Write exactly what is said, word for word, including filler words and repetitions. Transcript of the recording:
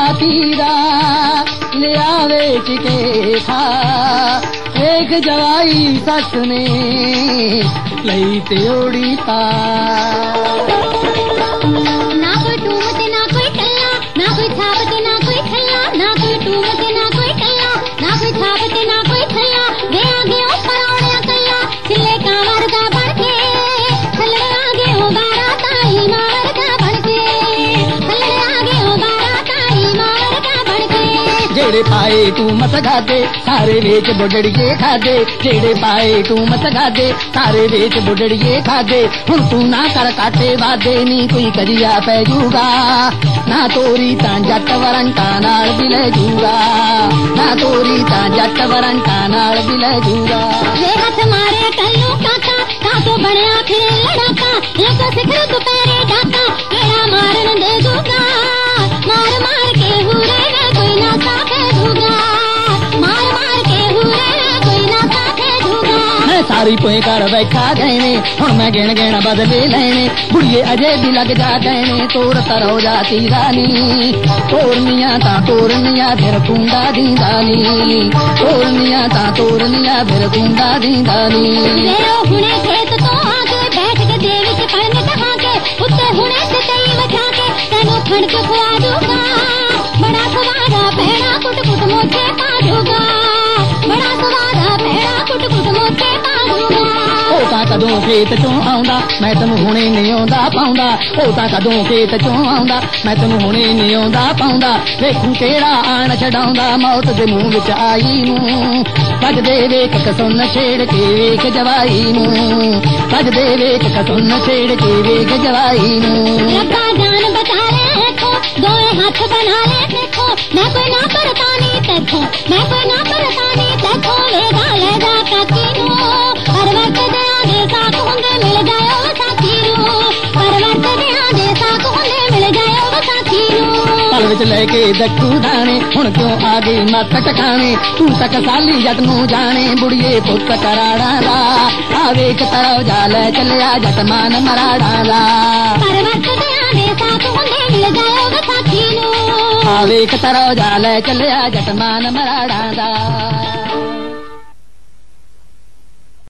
तीरा लिया बेच के खा एक जवाई सस ने लई त्योड़ी पा ना कोई टूमते ना कोई टल्ला ना कोई छापते ना कोई ठल्ला ना कोई टूमते ना कोई टल्ला ना कोई छापते ना कोई ठल्ला वे आगे ऊपर औड़े कल्ला चिल्ले कांवर का बन के थल्ले आगे हो बारा ताई मार का बन के थल्ले आगे हो बारा ताई मार का बन के जेड़े पाए तू मत खादे सारे वेच बुढ़ड़िए खादे जेड़े पाए तू मत खादे सारे वेच बुढ़ड़िए खादे हुण तू ना कर काटे वादे नी कोई करिया पै जूगा ना तोरी तां जट वरंटा नाल बिले जूगा ना तोरी तां जट वरंटा नाल बिले जूगा वे हथ मारे कल्लू काका काको बनया फिरे लड़ाका एक सिखर दुपहरे डाका एड़ा मारन दे दूंगा मार मार के हुरे रे कोई ना साथे दूंगा मार मार के हुरे रे कोई ना साथे दूंगा मैं सारी पोए कर बैठा गहने हुण मैं गिण गिण बदले लेने बुढ़िए अजे भी लग जा गहने तोर तरह जाती रानी तोरनिया ता तोरनिया फिर कुंडा दींदानी तोरनिया ता तोरनिया फिर कुंडा दींदानी मेरो हुणे खेत तो आके बैठ के देवी के पढ़ने कहा के उत्ते हुणे से तई बचा के तेनू ठंड के खुआ दूंगा बड़ा सवारा भेड़ा कुट कुट मोचे पा दूंगा बड़ा सवारा भेड़ा कुट कुट मोचे पा दूंगा ओ ता कदों खेत चों आउंदा मैं तैनू हुणे नहीं आउंदा पाउंदा ओ ता कदों खेत चों आउंदा मैं तैनू हुणे नहीं आउंदा पाउंदा वेखूं केड़ा आण छडाउंदा मौत दे मूंह विच आई नूं भजदे वेख कसुन छेड़ के वेख जवाई नूं भजदे वेख कसुन छेड़ के वेख जवाई नूं रब्बा जान बचा ले देखो दोए हाथ बना ले देखो मैं कोई ना परतानी देखो मैं कोई ना परतानी देखो लेगा ले जा काकी नूं परवत दे आगे साथ होंगे मिल जायो साथी नूं परवत दे आगे साथ होंगे मिल जायो साथी नूं पल विच लेके दक्कू दाने हुण क्यों आ गई मत टकाने तू तक साली जट नूं जाने बुढ़िए पुत कराड़ा दा आ वेख तरव जा ले चलिया जट मान मराड़ा दा परवत दे आगे साथ होंगे मिल जायो साथी नूं आ वेख तरव जा ले चलिया जट मान मराड़ा दा।